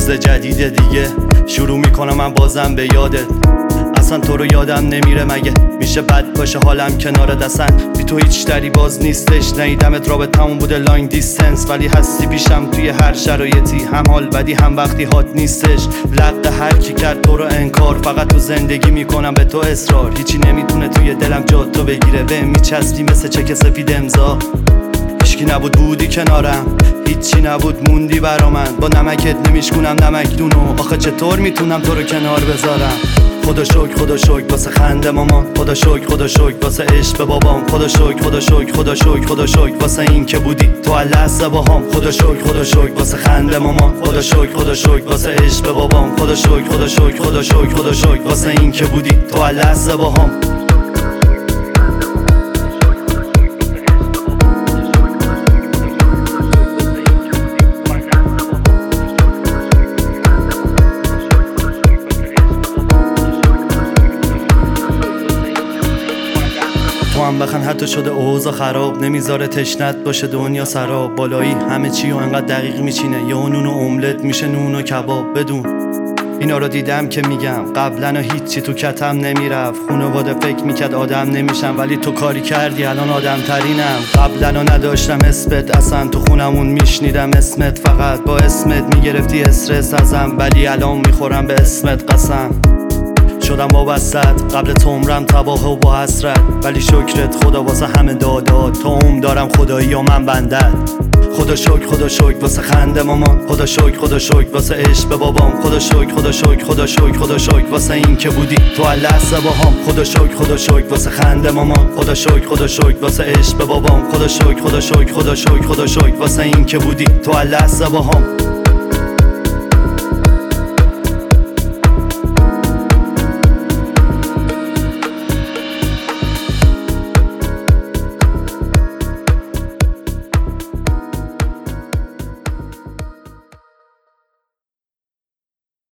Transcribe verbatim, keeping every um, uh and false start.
روز جدید دیگه شروع میکنم من بازم به یادت. اصلا تو رو یادم نمیره مگه میشه بد باشه حالم کنار دستن بی تو هیچ دری باز نیستش. نیدمت رابطمون بوده لاین دیستنس ولی هستی پیشم توی هر شرایطی، هم حال بدی هم وقتی هات نیستش. لق هر کی کرد تو رو انکار، فقط تو زندگی میکنم به تو اصرار. هیچی نمیتونه توی دلم جا تو بگیره، به میچسبی مثل چک سفید امضا. هیچکی نبود بودی کنارم، هیچی نبود موندی برا من. با نمکت نمیشکنم نمکدونو، آخه چطور میتونم تو رو کنار بذارم. خدا شکر خدا شکر واسه خنده مامان، خدا شکر خدا شکر واسه عشق بابام، خدا شکر خدا شکر خدا شکر خدا شکر واسه این که بودی تو هر لحظه باهام. خدا شکر خدا شکر واسه خنده مامان، خدا شکر خدا شکر واسه عشق بابام، خدا شکر خدا شکر خدا شکر خدا شکر واسه این که بودی تو هر لحظه باهام. تو هم بخن حتی شده اوضاع خراب، نمیذاره تشنت باشه دنیا سراب. بالایی همه چی و انقدر دقیق میچینه، یا نون و املت میشه نون و کباب. بدون اینا رو دیدم که میگم قبلا و هیچی تو کتم نمیرفت. خانواده فکر میکرد آدم نمیشم ولی تو کاری کردی الان آدم ترینم. قبلا نداشتم اسمت اصلا، تو خونمون میشنیدم اسمت، فقط با اسمت میگرفتی استرس ازم، ولی الان میخورم به اسمت قسم. شدم وابستت قبل تو عمرم تباه و با حسرت، ولی شکرت خدا واسه همه دادات. تو عمر دارم خدایی و من بندت. خدا شکر خدا شکر واسه خنده مامان، خدا شکر خدا شکر واسه عشق بابام، خدا شکر خدا شکر خدا شکر خدا شکر واسه این که بودی تو هر لحظه باهام. خدا شکر خدا شکر واسه خنده مامان، خدا شکر خدا شکر واسه عشق بابام، خدا شکر خدا شکر خدا شکر خدا شکر واسه این که بودی تو هر لحظه باهام.